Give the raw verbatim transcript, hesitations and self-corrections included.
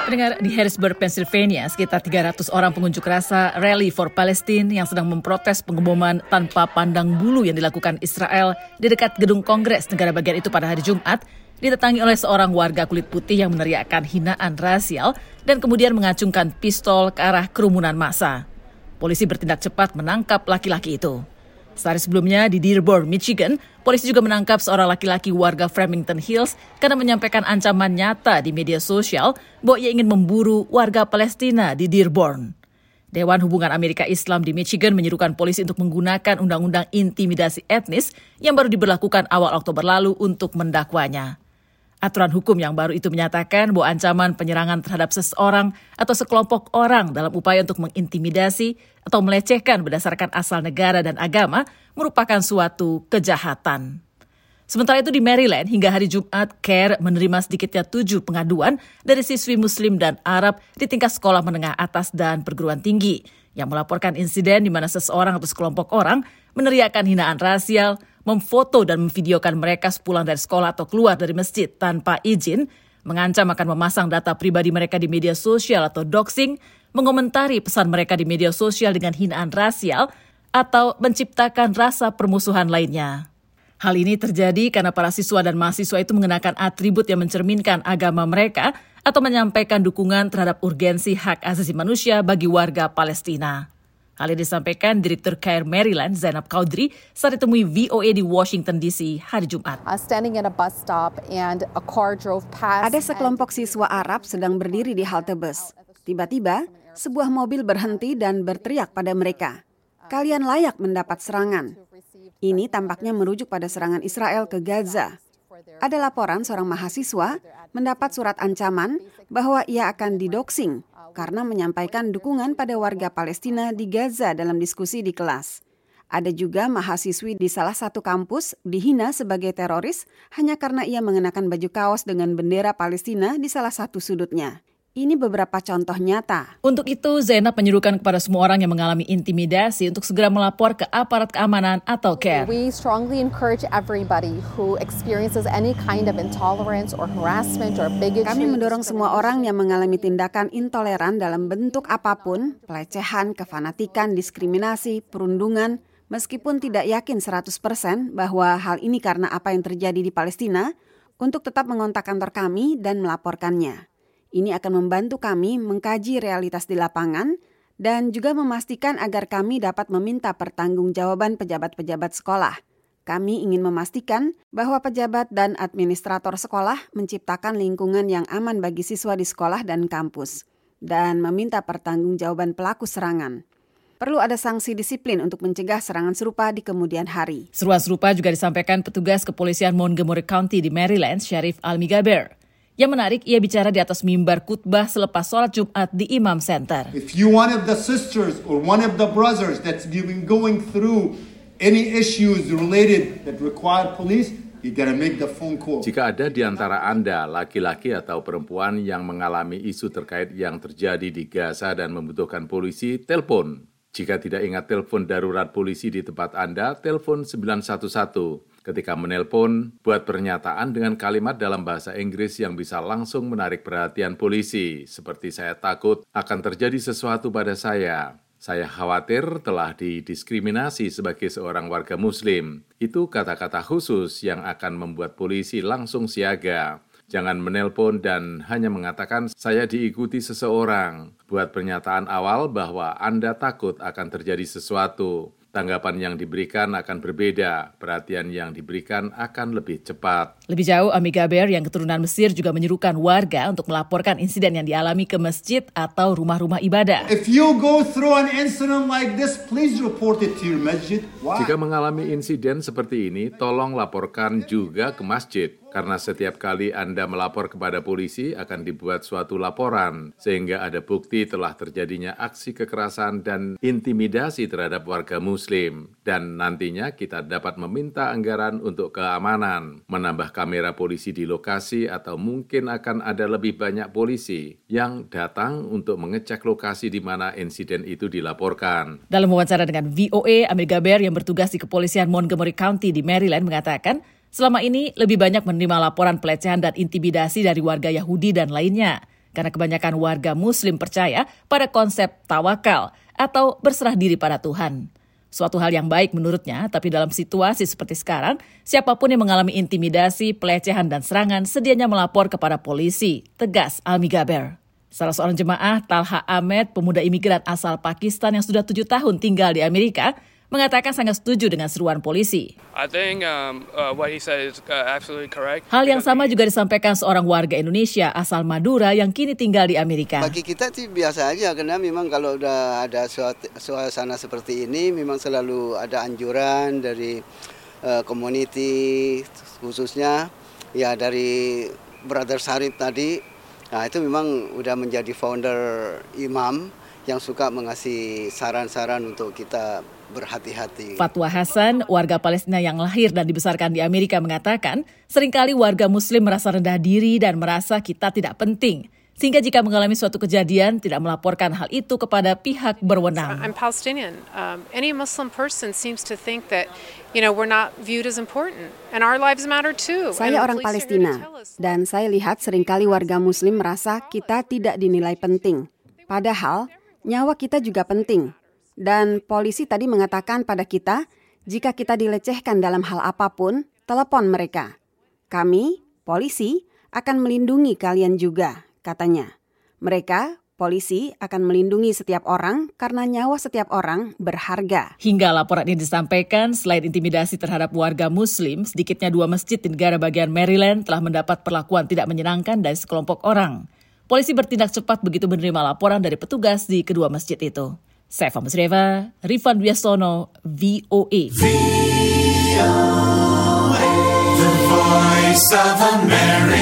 Pendengar, di Harrisburg, Pennsylvania, sekitar tiga ratus orang pengunjuk rasa Rally for Palestine yang sedang memprotes pengeboman tanpa pandang bulu yang dilakukan Israel di dekat gedung Kongres negara bagian itu pada hari Jumat, didatangi oleh seorang warga kulit putih yang meneriakkan hinaan rasial dan kemudian mengacungkan pistol ke arah kerumunan massa. Polisi bertindak cepat menangkap laki-laki itu. Sehari sebelumnya di Dearborn, Michigan, polisi juga menangkap seorang laki-laki warga Farmington Hills karena menyampaikan ancaman nyata di media sosial bahwa ia ingin memburu warga Palestina di Dearborn. Dewan Hubungan Amerika Islam di Michigan menyerukan polisi untuk menggunakan undang-undang intimidasi etnis yang baru diberlakukan awal Oktober lalu untuk mendakwanya. Aturan hukum yang baru itu menyatakan bahwa ancaman penyerangan terhadap seseorang atau sekelompok orang dalam upaya untuk mengintimidasi atau melecehkan berdasarkan asal negara dan agama merupakan suatu kejahatan. Sementara itu di Maryland, hingga hari Jumat, CARE menerima sedikitnya tujuh pengaduan dari siswi Muslim dan Arab di tingkat sekolah menengah atas dan perguruan tinggi yang melaporkan insiden di mana seseorang atau sekelompok orang meneriakkan hinaan rasial, memfoto dan memvideokan mereka sepulang dari sekolah atau keluar dari masjid tanpa izin, mengancam akan memasang data pribadi mereka di media sosial atau doxing, mengomentari pesan mereka di media sosial dengan hinaan rasial, atau menciptakan rasa permusuhan lainnya. Hal ini terjadi karena para siswa dan mahasiswa itu mengenakan atribut yang mencerminkan agama mereka atau menyampaikan dukungan terhadap urgensi hak asasi manusia bagi warga Palestina. Hal ini disampaikan Direktur CARE Maryland, Zainab Chaudhry, saat ditemui V O A di Washington D C hari Jumat. Uh, standing at a bus stop and a car drove past. Ada sekelompok siswa Arab sedang berdiri di halte bus. Tiba-tiba, sebuah mobil berhenti dan berteriak pada mereka, "Kalian layak mendapat serangan." Ini tampaknya merujuk pada serangan Israel ke Gaza. Ada laporan seorang mahasiswa mendapat surat ancaman bahwa ia akan didoxing karena menyampaikan dukungan pada warga Palestina di Gaza dalam diskusi di kelas. Ada juga mahasiswi di salah satu kampus dihina sebagai teroris hanya karena ia mengenakan baju kaos dengan bendera Palestina di salah satu sudutnya. Ini beberapa contoh nyata. Untuk itu, Zainab menyerukan kepada semua orang yang mengalami intimidasi untuk segera melapor ke aparat keamanan atau CARE. We strongly encourage everybody who experiences any kind of intolerance or harassment or bigotry. Kami mendorong semua orang yang mengalami tindakan intoleran dalam bentuk apapun, pelecehan, kefanatikan, diskriminasi, perundungan, meskipun tidak yakin seratus persen bahwa hal ini karena apa yang terjadi di Palestina, untuk tetap mengontak kantor kami dan melaporkannya. Ini akan membantu kami mengkaji realitas di lapangan dan juga memastikan agar kami dapat meminta pertanggungjawaban pejabat-pejabat sekolah. Kami ingin memastikan bahwa pejabat dan administrator sekolah menciptakan lingkungan yang aman bagi siswa di sekolah dan kampus, dan meminta pertanggungjawaban pelaku serangan. Perlu ada sanksi disiplin untuk mencegah serangan serupa di kemudian hari. Seruan serupa juga disampaikan petugas kepolisian Montgomery County di Maryland, Sheriff Almi Gaber. Yang menarik, ia bicara di atas mimbar khutbah selepas sholat Jumat di Imam Center. If you one of the sisters or one of the brothers that's been going through any issues related that require police, you gotta make the phone call. Jika ada di antara Anda laki-laki atau perempuan yang mengalami isu terkait yang terjadi di Gaza dan membutuhkan polisi, telepon. Jika tidak ingat telepon darurat polisi di tempat Anda, telepon sembilan satu satu. Ketika menelpon, buat pernyataan dengan kalimat dalam bahasa Inggris yang bisa langsung menarik perhatian polisi, seperti "saya takut akan terjadi sesuatu pada saya. Saya khawatir telah didiskriminasi sebagai seorang warga Muslim." Itu kata-kata khusus yang akan membuat polisi langsung siaga. Jangan menelpon dan hanya mengatakan "saya diikuti seseorang." Buat pernyataan awal bahwa Anda takut akan terjadi sesuatu. Tanggapan yang diberikan akan berbeda, perhatian yang diberikan akan lebih cepat. Lebih jauh, Almi Gaber yang keturunan Mesir juga menyerukan warga untuk melaporkan insiden yang dialami ke masjid atau rumah-rumah ibadah. If you go through an incident like this, please report it to your masjid. Why? Jika mengalami insiden seperti ini, tolong laporkan juga ke masjid. Karena setiap kali Anda melapor kepada polisi akan dibuat suatu laporan, sehingga ada bukti telah terjadinya aksi kekerasan dan intimidasi terhadap warga Muslim. Dan nantinya kita dapat meminta anggaran untuk keamanan, menambah kamera polisi di lokasi, atau mungkin akan ada lebih banyak polisi yang datang untuk mengecek lokasi di mana insiden itu dilaporkan. Dalam wawancara dengan V O A, Almi Gaber yang bertugas di kepolisian Montgomery County di Maryland mengatakan, selama ini lebih banyak menerima laporan pelecehan dan intimidasi dari warga Yahudi dan lainnya. karena kebanyakan warga Muslim percaya pada konsep tawakal atau berserah diri pada Tuhan. Suatu hal yang baik menurutnya, tapi dalam situasi seperti sekarang, siapapun yang mengalami intimidasi, pelecehan, dan serangan sedianya melapor kepada polisi, tegas Almi Gaber. Salah seorang jemaah, Talha Ahmed, pemuda imigran asal Pakistan yang sudah tujuh tahun tinggal di Amerika, mengatakan sangat setuju dengan seruan polisi. I think um, uh, what he said is uh, absolutely correct. Hal yang sama juga disampaikan seorang warga Indonesia asal Madura yang kini tinggal di Amerika. Bagi kita sih biasa aja, karena memang kalau udah ada suasana seperti ini, memang selalu ada anjuran dari uh, community, khususnya ya dari Brother Sarip tadi. Nah itu memang udah menjadi founder imam yang suka mengasih saran-saran untuk kita berhati-hati. Fatwa Hasan, warga Palestina yang lahir dan dibesarkan di Amerika mengatakan, seringkali warga Muslim merasa rendah diri dan merasa kita tidak penting. Sehingga jika mengalami suatu kejadian, tidak melaporkan hal itu kepada pihak berwenang. I'm Palestinian. Um, any Muslim person seems to think that, you know, we're not viewed as important, and our lives matter too. Saya orang Palestina, dan saya lihat seringkali warga Muslim merasa kita tidak dinilai penting. Padahal, nyawa kita juga penting. Dan polisi tadi mengatakan pada kita, jika kita dilecehkan dalam hal apapun, telepon mereka. Kami, polisi, akan melindungi kalian juga, katanya. Mereka, polisi, akan melindungi setiap orang karena nyawa setiap orang berharga. Hingga laporan ini disampaikan, selain intimidasi terhadap warga Muslim, sedikitnya dua masjid di negara bagian Maryland telah mendapat perlakuan tidak menyenangkan dari sekelompok orang. Polisi bertindak cepat begitu menerima laporan dari petugas di kedua masjid itu. Saifa Musreva, Rifan Wiasono, V O A. V O A, The Voice of America.